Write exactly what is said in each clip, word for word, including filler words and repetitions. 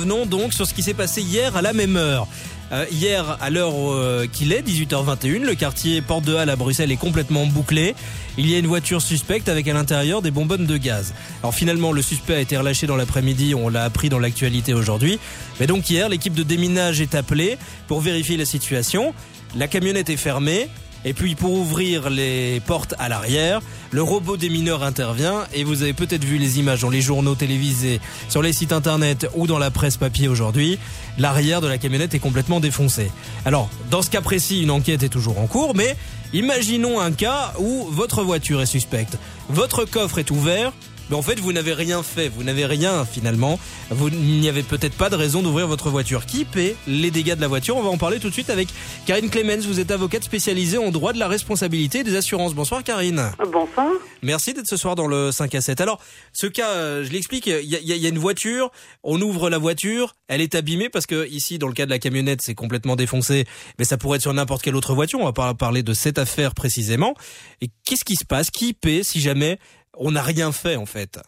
revenons donc sur ce qui s'est passé hier à la même heure. Euh, hier, à l'heure euh, qu'il est, dix-huit heures vingt et une, le quartier Porte de Halle à Bruxelles est complètement bouclé. Il y a une voiture suspecte avec à l'intérieur des bonbonnes de gaz. Alors finalement, le suspect a été relâché dans l'après-midi, on l'a appris dans l'actualité aujourd'hui. Mais donc hier, l'équipe de déminage est appelée pour vérifier la situation. La camionnette est fermée. Et puis pour ouvrir les portes à l'arrière, le robot démineur intervient et vous avez peut-être vu les images dans les journaux télévisés, sur les sites internet ou dans la presse papier aujourd'hui. L'arrière de la camionnette est complètement défoncé. Alors, dans ce cas précis, une enquête est toujours en cours, mais imaginons un cas où votre voiture est suspecte. Votre coffre est ouvert, mais en fait vous n'avez rien fait, vous n'avez rien finalement. Vous n'y avez peut-être pas de raison d'ouvrir votre voiture. Qui paie les dégâts de la voiture? On va en parler tout de suite avec Karine Clemens. Vous êtes avocate spécialisée en droit de la responsabilité et des assurances. Bonsoir Karine. Bonsoir. Merci d'être ce soir dans le cinq à sept. Alors, ce cas, je l'explique, il y a, il y a une voiture, on ouvre la voiture, elle est abîmée parce que ici, dans le cas de la camionnette, c'est complètement défoncé, mais ça pourrait être sur n'importe quelle autre voiture. On va pas parler de cette affaire précisément. Et qu'est-ce qui se passe? Qui paie si jamais on n'a rien fait en fait?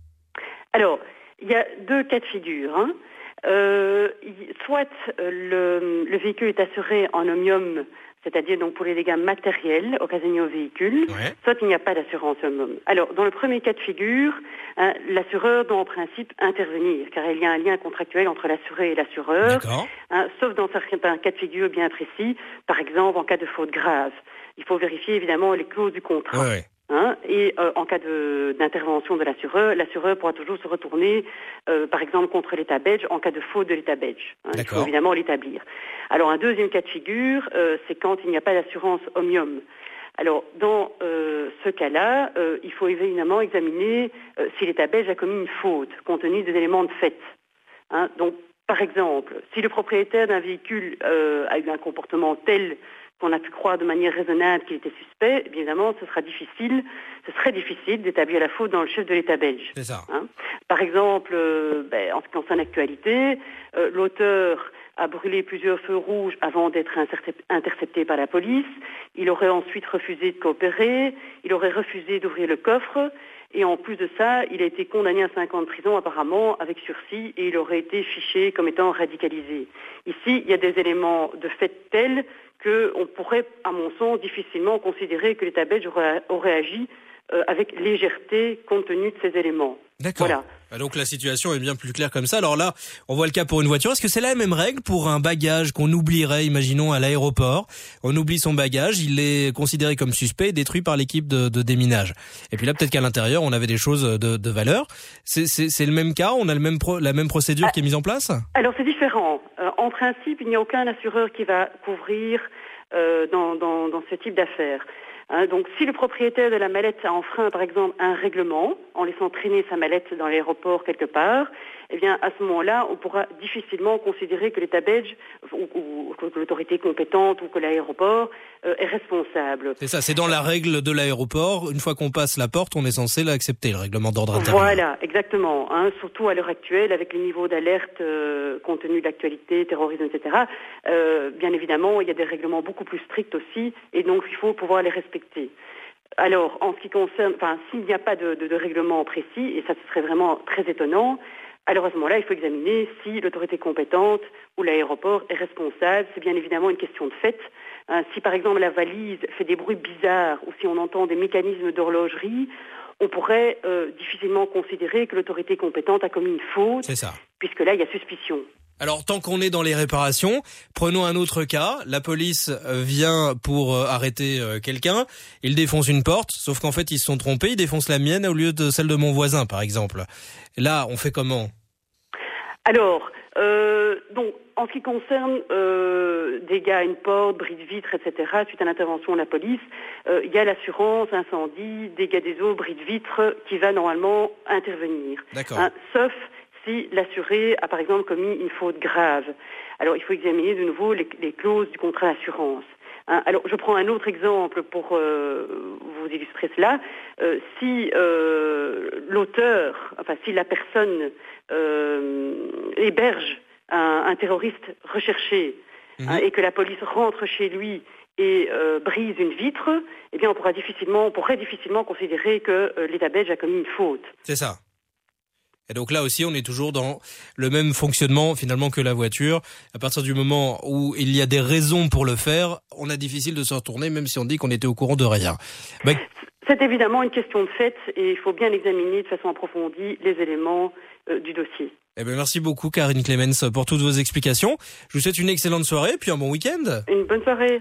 Alors, il y a deux cas de figure. Hein. Euh, soit le, le véhicule est assuré en omnium, c'est-à-dire donc pour les dégâts matériels occasionnés au véhicule, ouais. Soit il n'y a pas d'assurance omnium. Alors, dans le premier cas de figure, hein, l'assureur doit en principe intervenir, car il y a un lien contractuel entre l'assuré et l'assureur, hein, sauf dans certains cas de figure bien précis, par exemple en cas de faute grave. Il faut vérifier évidemment les clauses du contrat. Ouais. Hein, et euh, en cas de, d'intervention de l'assureur, l'assureur pourra toujours se retourner, euh, par exemple, contre l'État belge en cas de faute de l'État belge. Hein, il faut évidemment l'établir. Alors, un deuxième cas de figure, euh, c'est quand il n'y a pas d'assurance omnium. Alors, dans euh, ce cas-là, euh, il faut évidemment examiner euh, si l'État belge a commis une faute, compte tenu des éléments de fait. Hein, donc, par exemple, si le propriétaire d'un véhicule euh, a eu un comportement tel qu'on a pu croire de manière raisonnable qu'il était suspect, bien évidemment, ce sera difficile, ce serait difficile d'établir la faute dans le chef de l'État belge. C'est ça. Hein. Par exemple, euh, ben, en ce qui concerne l'actualité, euh, l'auteur a brûlé plusieurs feux rouges avant d'être intercepté par la police. Il aurait ensuite refusé de coopérer. Il aurait refusé d'ouvrir le coffre. Et en plus de ça, il a été condamné à cinq ans de prison apparemment avec sursis et il aurait été fiché comme étant radicalisé. Ici, il y a des éléments de fait tels qu'on pourrait, à mon sens, difficilement considérer que l'État belge aurait, aurait agi euh, avec légèreté compte tenu de ces éléments. D'accord. Voilà. Donc la situation est bien plus claire comme ça. Alors là, on voit le cas pour une voiture. Est-ce que c'est la même règle pour un bagage qu'on oublierait, imaginons, à l'aéroport? On oublie son bagage, il est considéré comme suspect et détruit par l'équipe de, de déminage. Et puis là, peut-être qu'à l'intérieur, on avait des choses de, de valeur. C'est, c'est, c'est le même cas? On a le même pro, la même procédure ah, qui est mise en place? Alors c'est différent. Euh, en principe, il n'y a aucun assureur qui va couvrir euh, dans, dans, dans ce type d'affaires. Hein, donc, si le propriétaire de la mallette a enfreint, par exemple, un règlement, en laissant traîner sa mallette dans l'aéroport quelque part, eh bien, à ce moment-là, on pourra difficilement considérer que l'État belge, ou, ou que l'autorité compétente, ou que l'aéroport euh, est responsable. C'est ça, c'est dans la règle de l'aéroport. Une fois qu'on passe la porte, on est censé l'accepter, le règlement d'ordre intérieur. Voilà, exactement. Hein, surtout à l'heure actuelle, avec les niveaux d'alerte euh, compte tenu de l'actualité, terrorisme, et cetera. Euh, bien évidemment, il y a des règlements beaucoup plus stricts aussi, et donc il faut pouvoir les respecter. Alors, en ce qui concerne, enfin, s'il n'y a pas de, de, de règlement précis, et ça ce serait vraiment très étonnant, alors à ce moment-là, il faut examiner si l'autorité compétente ou l'aéroport est responsable. C'est bien évidemment une question de fait. Hein, si par exemple la valise fait des bruits bizarres ou si on entend des mécanismes d'horlogerie, on pourrait euh, difficilement considérer que l'autorité compétente a commis une faute. C'est ça. Puisque là, il y a suspicion. Alors, tant qu'on est dans les réparations, prenons un autre cas. La police vient pour arrêter quelqu'un. Il défonce une porte, sauf qu'en fait, ils se sont trompés. Ils défoncent la mienne au lieu de celle de mon voisin, par exemple. Là, on fait comment? Alors, euh, donc, en ce qui concerne euh, dégâts à une porte, bris de vitre, et cetera, suite à l'intervention de la police, euh, il y a l'assurance incendie, dégâts des eaux, bris de vitre, qui va normalement intervenir. D'accord. Hein, sauf si l'assuré a, par exemple, commis une faute grave. Alors, il faut examiner de nouveau les, les clauses du contrat d'assurance. Hein, alors, je prends un autre exemple pour euh, vous illustrer cela. Euh, si euh, l'auteur, enfin, si la personne euh, héberge un, un terroriste recherché, mmh. hein, et que la police rentre chez lui et euh, brise une vitre, eh bien, on pourra difficilement, on pourrait difficilement considérer que euh, l'État belge a commis une faute. C'est ça. Et donc là aussi, on est toujours dans le même fonctionnement finalement que la voiture. À partir du moment où il y a des raisons pour le faire, on a difficile de se retourner, même si on dit qu'on était au courant de rien. Bah, c'est évidemment une question de fait et il faut bien examiner de façon approfondie les éléments euh, du dossier. Eh ben merci beaucoup Karine Clemens pour toutes vos explications. Je vous souhaite une excellente soirée et puis un bon week-end. Une bonne soirée.